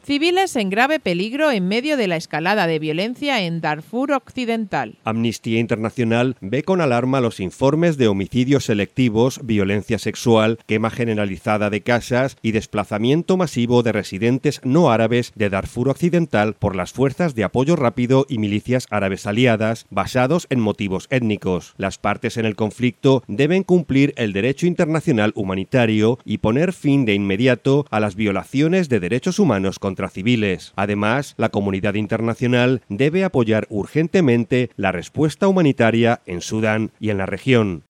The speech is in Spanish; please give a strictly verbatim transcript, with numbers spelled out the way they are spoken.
Civiles en grave peligro en medio de la escalada de violencia en Darfur Occidental. Amnistía Internacional ve con alarma los informes de homicidios selectivos, violencia sexual, quema generalizada de casas y desplazamiento masivo de residentes no árabes de Darfur Occidental por las fuerzas de apoyo rápido y milicias árabes aliadas, basados en motivos étnicos. Las partes en el conflicto deben cumplir el derecho internacional humanitario y poner fin de inmediato a las violaciones de derechos humanos contra civiles. Además, la comunidad internacional debe apoyar urgentemente la respuesta humanitaria en Sudán y en la región.